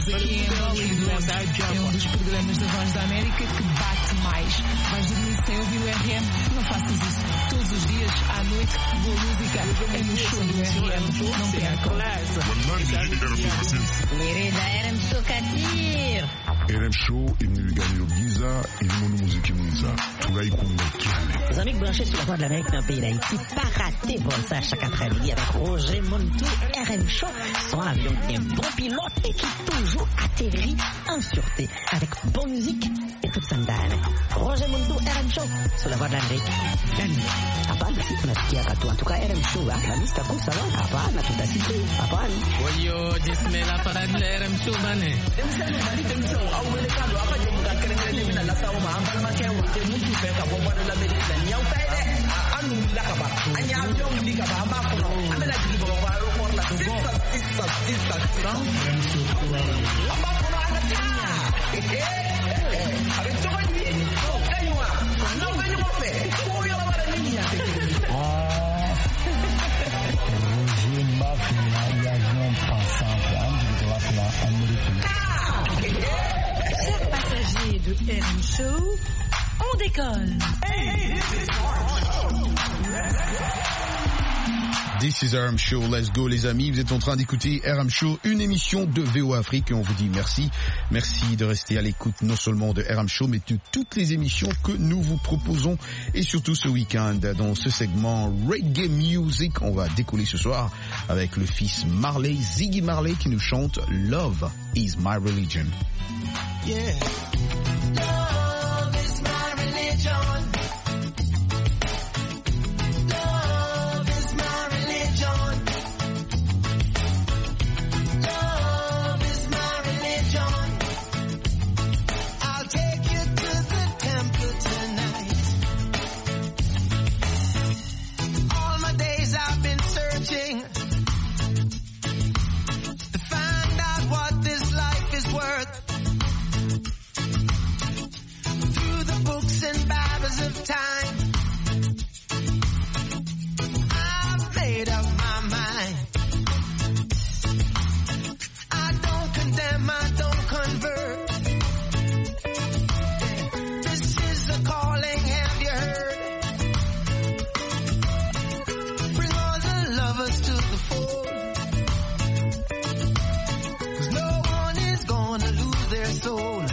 aqui em Hollywood. É um dos programas da Voz da América que bate mais. Vais dormir sem ouvir o RM? Não faças isso. Todos os dias, à noite, boa música é no show do RM. Não percam. Querida RM Show Kadir. RM Show imnigano giza ilimono muziki mwiza turaikunda cyane. Les amis branchés sur la Voix de l'Amérique dans le pays d'Haïti, pas rater pour ça chaque après-midi avec Roger Montou, RM Show, son avion qui est un bon pilote et qui toujours atterrit en sûreté avec bonne musique et toute sandale. Roger Montou, RM Show, sur la Voix de l'Amérique. Hapana, tunasikia katu antuka RM Show, la lista kusa lo, hapana, tutasiki, hapana. Oyo, jismela para RM Show bane. Chers passagers de RM Show, on décolle. This is RM Show, let's go les amis, vous êtes en train d'écouter RM Show, une émission de VOA Afrique et on vous dit merci. Merci de rester à l'écoute non seulement de RM Show mais de toutes les émissions que nous vous proposons et surtout ce week-end dans ce segment Reggae Music. On va décoller ce soir avec le fils Marley, Ziggy Marley qui nous chante Love is my religion. Yeah. Love is my religion. Of time, I've made up my mind. I don't condemn, I don't convert. This is a calling, have you heard? Bring all the lovers to the fold, 'cause no one is gonna lose their soul.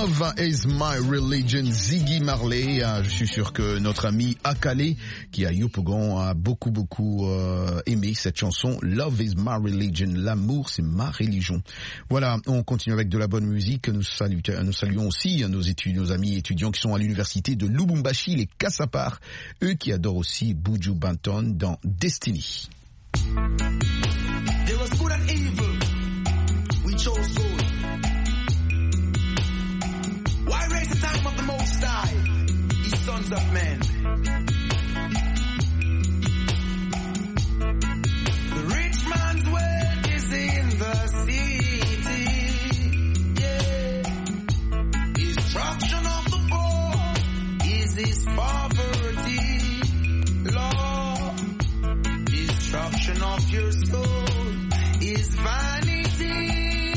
Love is my religion, Ziggy Marley. Je suis sûr que notre ami Akale, qui est à Yopougon, a beaucoup aimé cette chanson. Love is my religion, l'amour c'est ma religion. Voilà, on continue avec de la bonne musique. Nous saluons aussi nos amis étudiants qui sont à l'université de Lubumbashi, les Kassapar, eux qui adorent aussi Buju Banton dans Destiny. There was good and evil. We chose good. Why raise the time of the Most High, ye sons of men? The rich man's wealth is in the city. Yeah. Destruction of the poor is his poverty. Lord, destruction of your soul is vanity.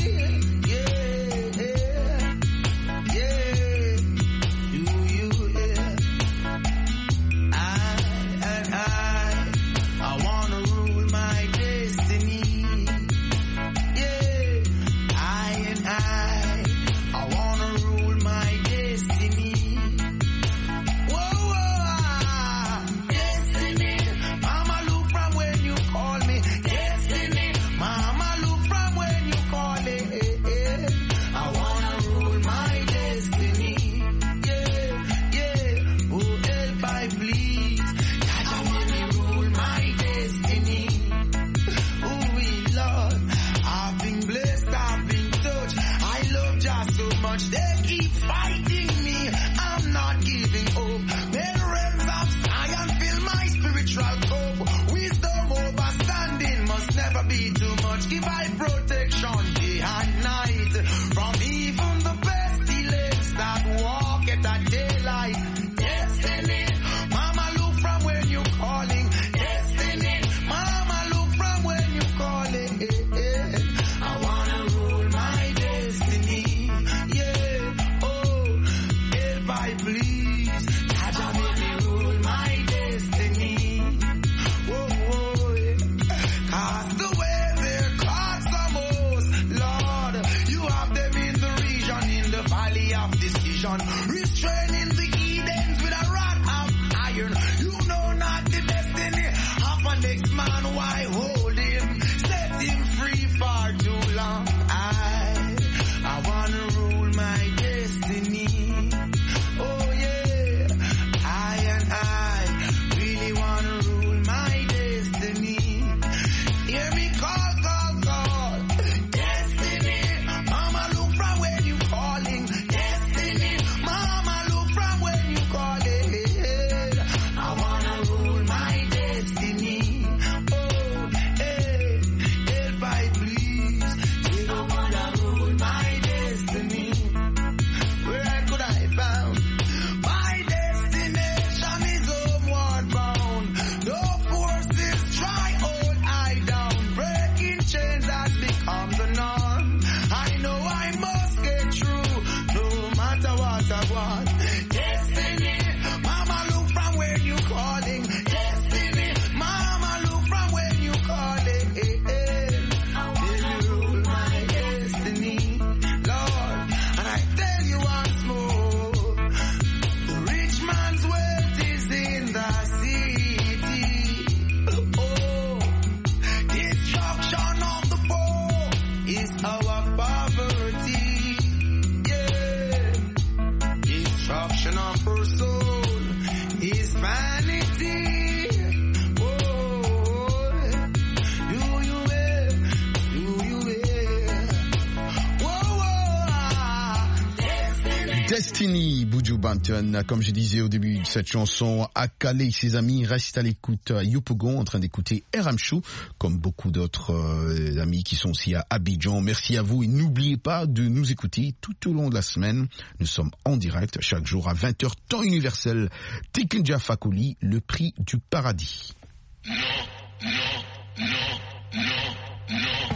Destiny, Buju Banton, comme je disais au début de cette chanson, Akale et ses amis restent à l'écoute à Yopougon en train d'écouter RM Show, comme beaucoup d'autres amis qui sont aussi à Abidjan. Merci à vous et n'oubliez pas de nous écouter tout au long de la semaine. Nous sommes en direct chaque jour à 20h, temps universel. Tikenja Fakoli, le prix du paradis. Non, non, non, non, non.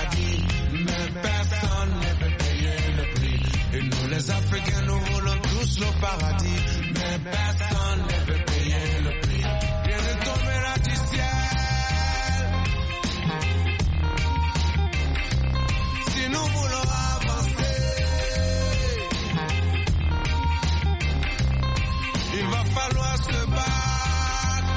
Les Africains nous voulons tous paradis, mais personne ne veut payer le prix. Rien ne tombera du ciel. Si nous voulons avancer, il va falloir se battre.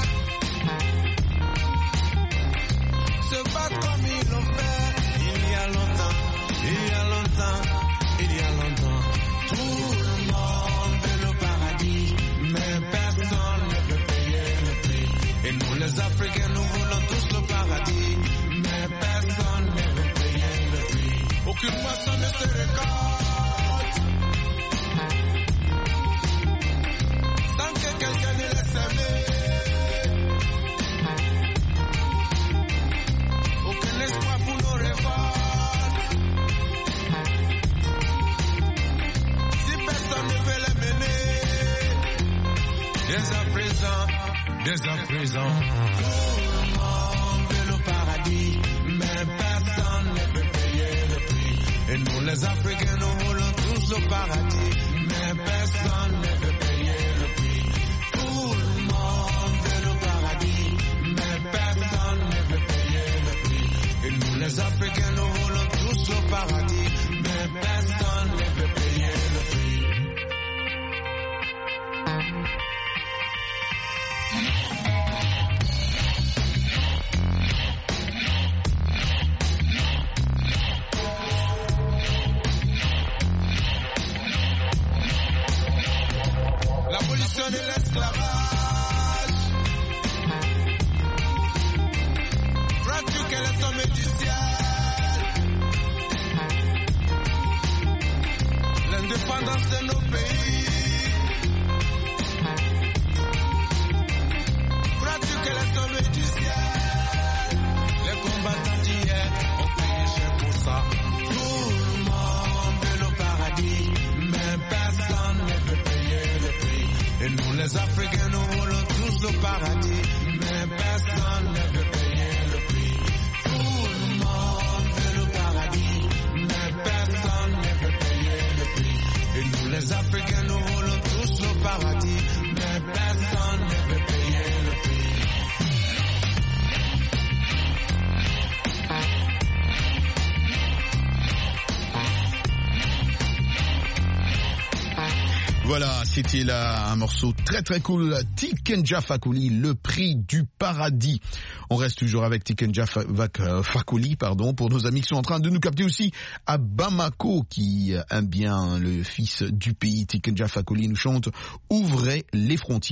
Se battre comme ils l'ont fait il y a longtemps, il y a longtemps, il y a longtemps. Tout le monde veut le paradis, mais personne ne veut payer le prix. Et nous les Africains, nous voulons tous le paradis, mais personne ne veut payer le prix. Aucune moisson ne se récolte sans que quelqu'un ne laisse aimer. Aucun espoir pour nos révoltes. Si personne ne veut les mener, dès à présent, tout le monde veut le paradis, mais personne ne veut payer le prix. Et nous les Africains, nous voulons tous le paradis, mais personne ne veut payer le prix. Tout le monde veut le paradis, mais personne ne veut payer le prix. Et nous les Africains, nous voulons tous le paradis, mais personne ne veut payer le prix. L'abolition de l'esclavage. Crois-tu qu'elle est tombée du ciel? L'indépendance de nos pays. Crois-tu qu'elle est tombée du ciel? Les combattants d'hier ont payé cher pour ça. Tout le monde veut le paradis, mais personne ne veut payer le prix. Et nous les Africains, nous voulons tous le paradis, mais personne ne veut payer le prix. Tout le monde veut le paradis, mais personne ne veut payer le prix. Et nous les Africains, nous voulons tous le paradis, mais personne ne veut payer le prix. Voilà, c'était là un morceau très très cool, Tikenja Fakoly, le prix du paradis. On reste toujours avec Tikenja Fakoly, pour nos amis qui sont en train de nous capter aussi à Bamako, qui aime bien le fils du pays. Tikenja Fakoly nous chante « Ouvrez les frontières ».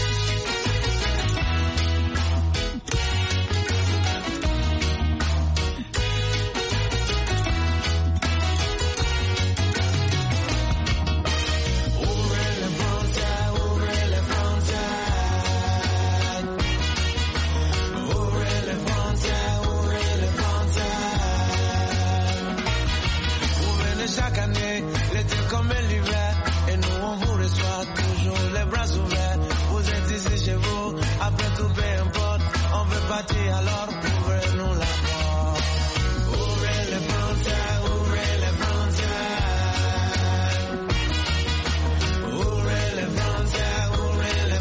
Chaque année, l'été comme l'hiver, et nous on vous reçoit toujours les bras ouverts. Vous êtes ici chez vous, après tout peu importe, on veut partir alors ouvrez-nous la porte. Ouvrez les frontières, ouvrez les frontières. Ouvrez les frontières, ouvrez les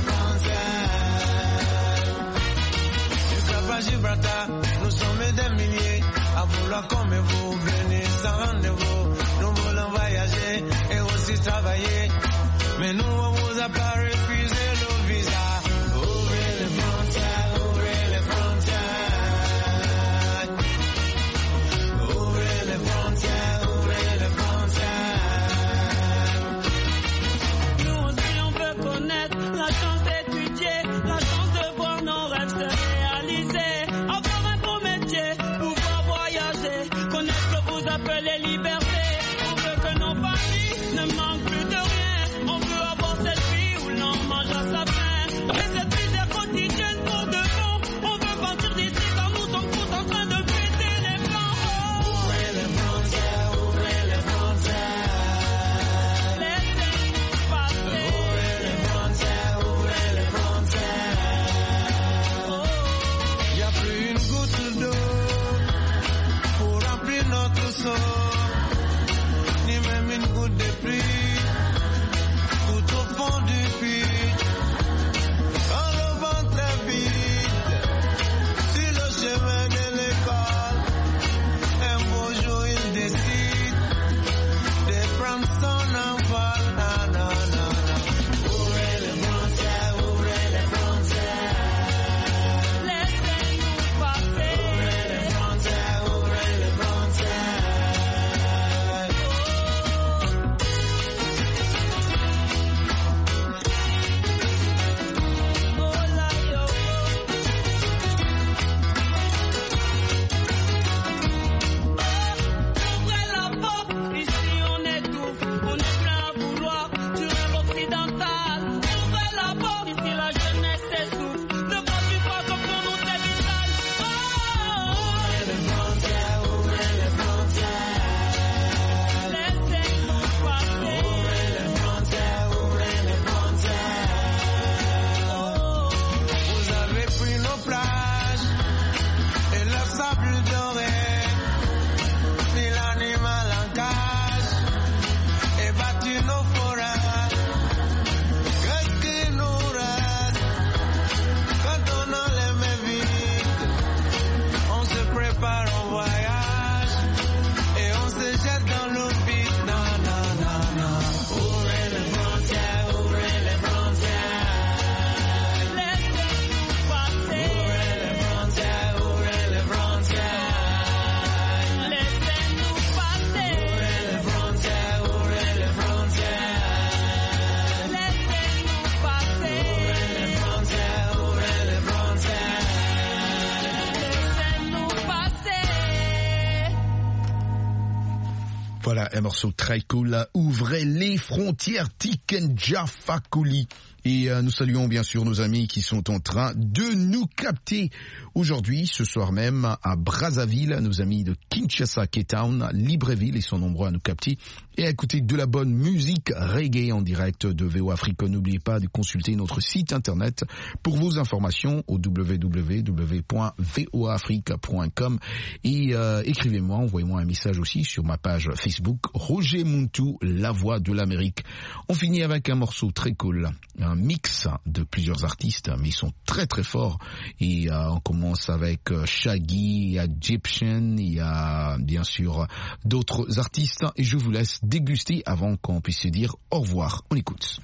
frontières. Du Cap à Gibraltar, nous sommes des milliers, à vouloir comme vous, venez sans rendez-vous. Nous voulons voyager et aussi travailler, mais nous on vous a pas refusé le visa. Ouvrez les frontières, ouvrez les frontières. Ouvrez les frontières, ouvrez les frontières. Nous aussi on veut connaître la chance d'étudier, la chance de voir nos rêves se réaliser. Avoir un beau métier, pouvoir voyager, connaître ce que vous appelez liberté. Ne manque plus de rien, on veut avoir cette vie où l'on mange à sa faim. Mais cette vie est quotidienne pour de bon, on veut partir d'ici car nous sommes tous en train de péter les plans. Ouvrez les frontières, ouvrez les frontières. Laissez-nous passer. Ouvrez les frontières, ouvrez les frontières. Y a plus une goutte d'eau pour remplir notre seau, ni même une goutte de pluie. Tout Voilà, un morceau très cool. Ouvrez les frontières, Tikenja Fakuli. Et nous saluons bien sûr nos amis qui sont en train de nous capter aujourd'hui, ce soir même, à Brazzaville. Nos amis de Kinshasa, Cape Town, Libreville, ils sont nombreux à nous capter. Et à écouter de la bonne musique reggae en direct de VOA Afrique. N'oubliez pas de consulter notre site internet pour vos informations au www.voafrique.com. Et écrivez-moi, envoyez-moi un message aussi sur ma page Facebook, Roger Muntu, la voix de l'Amérique. On finit avec un morceau très cool, un mix de plusieurs artistes, mais ils sont très très forts. Et on commence avec Shaggy, il y a Egyptian, il y a bien sûr d'autres artistes. Et je vous laisse déguster avant qu'on puisse se dire au revoir. On écoute.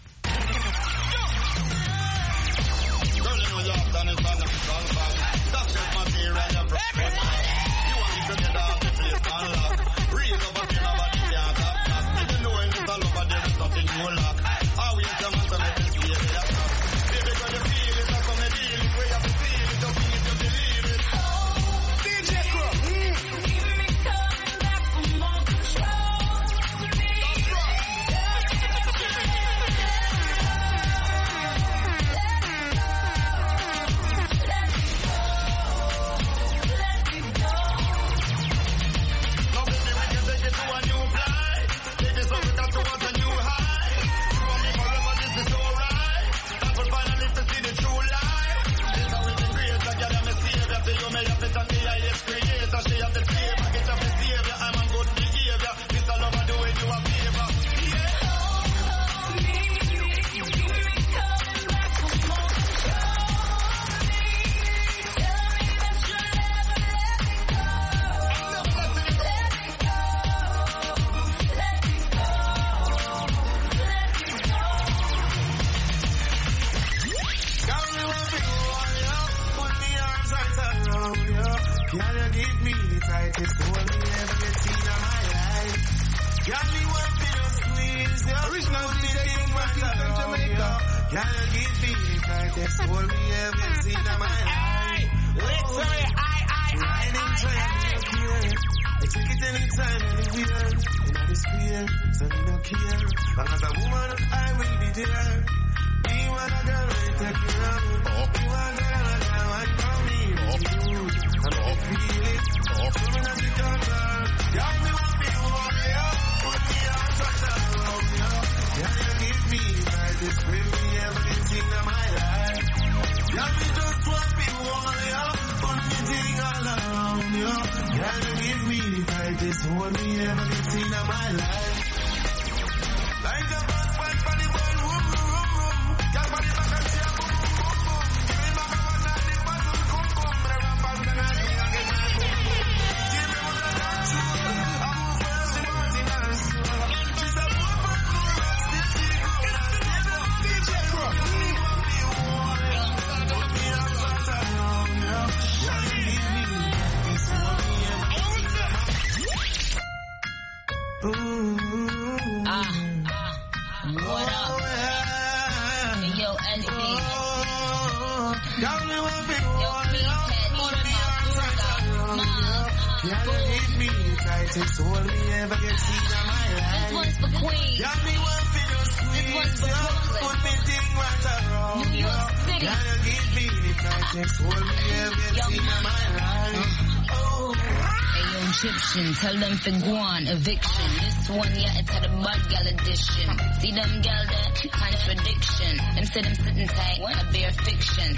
Tell them for guan eviction. This one, yeah, it's had a bad gal edition. See them gal there? Contradiction. Them say them sitting tight, I bear fiction.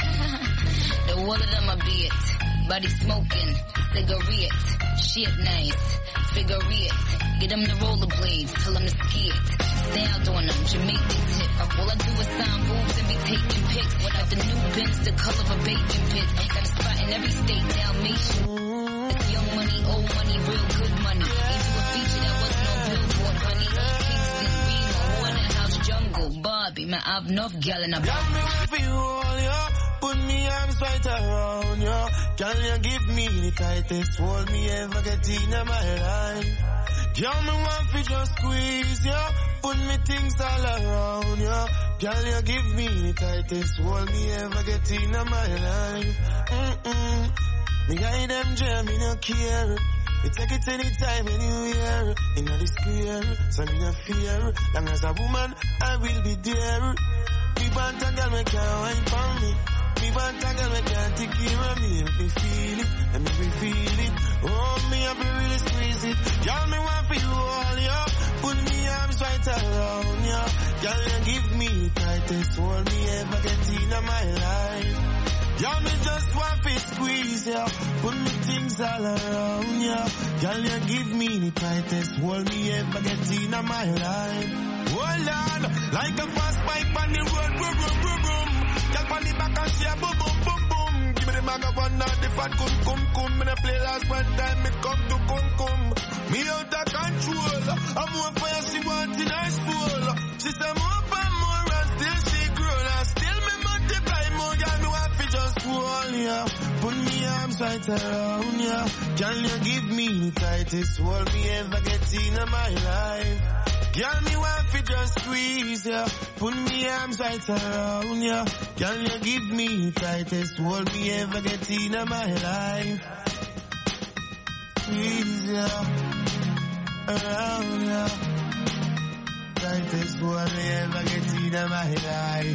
The whole of them a beat. Body smoking, cigarette. Shit nice, figure it. Get them the rollerblades, tell them to ski it. Stay out on them, Jamaican tip. All I do is sign boobs and be taking pics. Without the new bins, the color of a bacon pit. Got a spot in every state, Dalmatian. Young money, old money, real good money. Gave you a feature that wasn't on Billboard, honey. Kingston, Reno, Waterhouse, Jungle, Barbie. Man, I've enough gal in a got me with you all, yo. Put me arms right around, yo. Can you give me the tightest hold me ever get in my life? Girl, me want to just squeeze, yo. Put me things all around, yo. Girl, you give me the tightest hold me ever get in my life. Me guide them jam, me no care. We take it anytime, anywhere. In the square, so me no fear. Long as a woman, I will be there. Me want a girl, me can't wine for me. Me want a girl, me can't take care of me. Let me feel it, let me feel it. Oh, me have to really squeeze it. Girl, me want for you all, yo. Put me arms right around, yo. Girl, you give me the tightest hold me ever get in my life. Girl, me just want to squeeze, yo. Put me things all around, yo. Girl, you give me the tightest hold me ever get in my life. Hold on, like a fast bike on the road, boom, boom, boom, boom. Girl, on the back and share, boom, boom, boom, boom. Give me the microphone, not the fat, cum. Me the play last one time, me come to cum. Me out of control. I'm more fire, she want in her spool. She say more and more, and still she grown. And still me multiply more, girl, me want to just hold ya. Put me arms right around ya. Can you give me the tightest hold me ever get in my life? Girl, me want to just squeeze ya. Put me arms right around ya. Can you give me the tightest hold me ever get in my life? Squeeze ya. Around ya. Tightest hold me ever get in my life.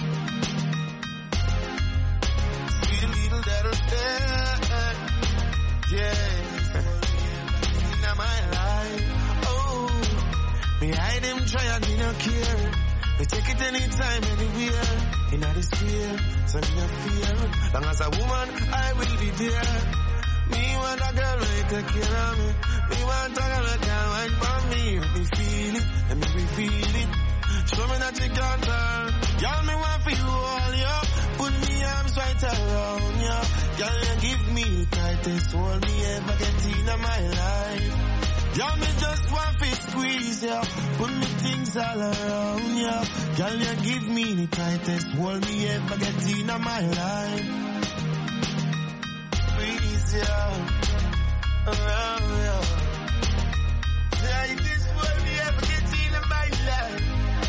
Sweet little little there. Yeah. In my life. Me hide them try and me no care. We take it anytime, anywhere. In the sphere, so me no fear. Long as a woman, I will be there. Me want a girl who take care of me. Me want a girl who can wine for me. Let me feel it, let me feel it. Show me that you can't turn. Girl, me want for you all, yo. Put me arms right around, yo. Girl, you give me the tightest hold me ever get in my life. Y'all me just want to squeeze, ya. Put me things all around, ya. Girl, you give me the tightest hold me ever get in my life. Squeeze, ya. Around, ya. Tightest hold me ever get in my life.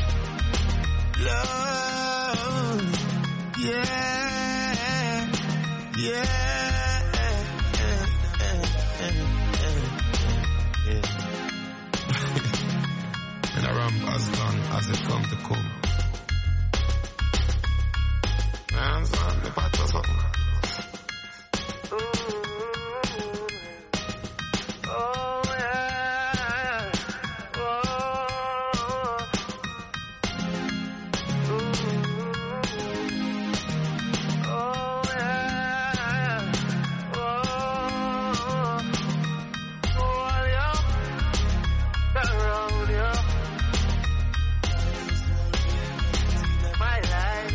Love, yeah, yeah. And I ramp as long as it come to come. Man, son, the part of something. Oh, yeah. Oh. Oh, yeah. Oh. Oh, yeah. Around you. My life.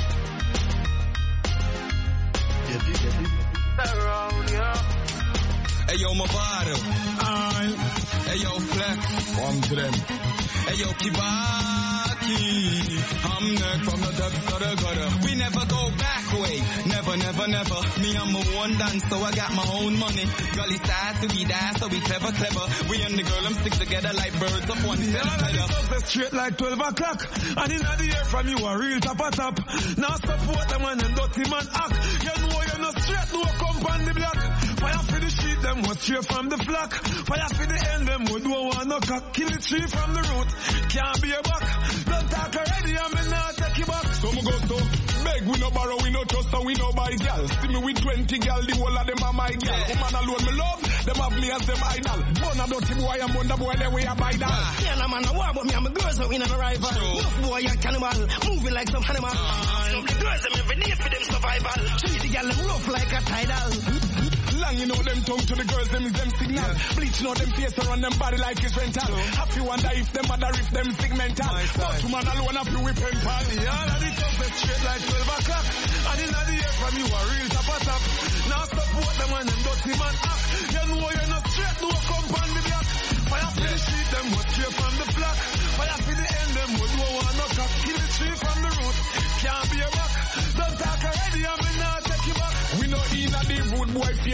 Around you. Hey yo, Movado. Hey yo, Flex. One to them. Hey yo, Kibaki. I'm next from the depths of the gutter. We never go back way. Never, never, never. Me, I'm a one done, so I got my own money. Gully side, so we die, so we clever, clever. We and the girl, I'm stick together like birds of one feather. Straight like 12 o'clock. And in the air from you a real top a top. Now support them and them dirty man act. You know you're not straight, no come on the block. Fire for the sheet, them was straight from the flock. Fire for the end, them would don't want no cock. Kill the tree from the root, can't be a buck. Don't talk already, I'm not take you back. So me go so beg, we no borrow, we no trust, and we no buy gal. See me with 20 gal, the whole of them are my gal. Woman alone me love, them have me as them idol. Born a dirty boy and born the boy, then we a buy that. Yeah, no man, I war, but me and my girls are in a rival. Enough boy, a cannibal, moving like some animal. Some the girls, them every need for them survival. Treat the gal, them rough like a tidal. Long, you know them tongue to the girls, them is them signal. Yeah. Bleach, know them face around them body like it's rental. Happy wonder if them mother, if them segmental. But woman alone have to whip pen pal. All of the top is straight like 12 o'clock. And in the air from you a real top a top. Now support them and them dirty man act. You know you're not straight, no come on the block. Fire for the street, them was straight from the flock. Fire for the end, them would don't want no cock. Kill the tree from the root, can't be a buck. Don't talk already, I'm not take you back. We know in a the rude boy face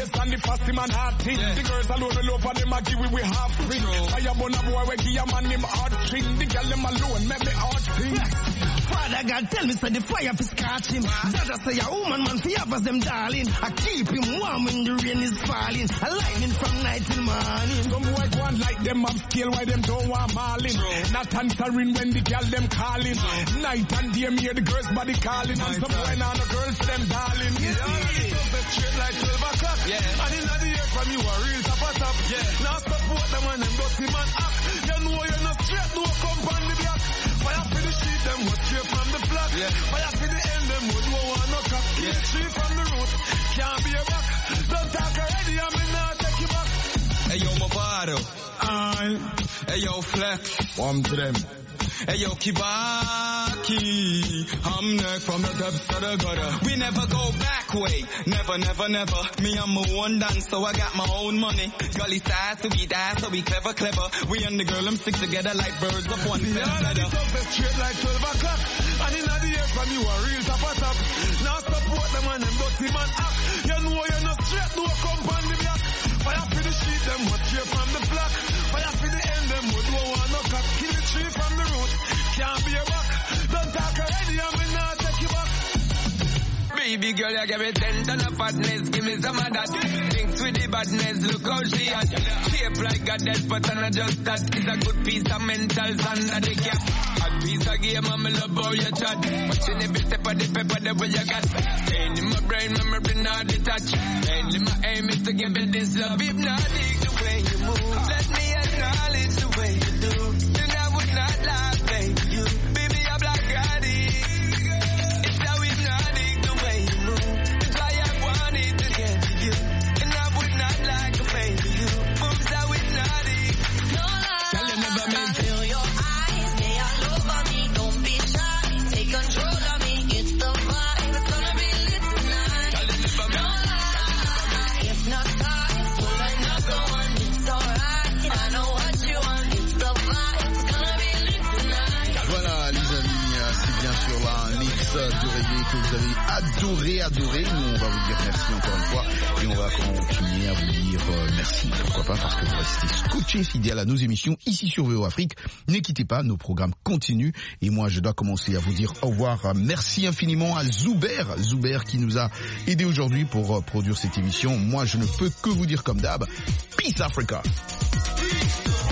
bass and the fast man hard thing. The girls alone will love and them a give we half free. Fire burn a boy we give a man him hard string. The girl them alone make me hard sing. Father God tell me say the fire fi scorch him. Jaja say a woman man fi have as them darling. I keep him warm when the rain is falling. A lightning from night till morning. Some boy go on like them have scale why them don't want mauling. Not answering when the girl them calling. Night and day me hear the girls body calling. And some boy now the girls them darling. Straight like 12 o'clock. And in the year from you a real top. Now support them and them dirty man act. You know you're not straight, no come on the block. Fire for the street, them was straight from the flag. Fire for the end, them would no one no cop. Keep straight from the road, can't be a back. Don't talk already, I mean now take you back. Hey yo, Movado. Hey yo, Flex. Warm to them. Hey yo, Kibaki, I'm neck from the depths of the gutter. We never go back way, never, never, never. Me, I'm a one dance, so I got my own money. Gully size, so we die, so we clever, clever. We and the girl, I'm stick together like birds of one feather. Straight like 12 o'clock. And in the year from you a real top. Now support them and them dirty man act. You know you're not straight, no come on the block. Fire for the street, them was straight from the block. Fire for the end, them would no one no cop. Kill the tree from the root, can't be a back. Don't talk already, I mean now take you back. Baby girl, you give me 10 ton of fatness, give me some of that. Thinks with the badness, look how she at. Shape like a dead but I'm not just that. It's a good piece of mentals under the cap. A piece of game, I'm love how you chat. Watching every step of the paper, the way you got. Pain in my brain, memory not detached. Mainly my aim is to give it this love. If not, dig the way you move. Let me acknowledge the way you do. Then I would not lie, baby. You, baby, I'm like Gotti. It's how hypnotic the way you move. It's why I wanted to get to you. And I would not like a baby. You moves how hypnotic. No lie. Tell them never meant feel your eyes. They all over me. Don't be shy. Take control of me. It's the vibe. It's gonna be lit tonight. Tell them never meant. No lie. If not time, pull another one. It's alright. I know what you want. It's the vibe. It's gonna be lit tonight. Voilà les amis, c'est bien sûr là un mix de reggae que vous avez adoré. Nous on va vous dire merci encore une fois et on va continuer à vous dire merci. Pourquoi pas, parce que vous restez scotchés fidèles à nos émissions ici sur VO Afrique. Ne quittez pas, nos programmes continuent et moi je dois commencer à vous dire au revoir. Merci infiniment à Zuber qui nous a aidé aujourd'hui pour produire cette émission. Moi je ne peux que vous dire comme d'hab, Peace Africa.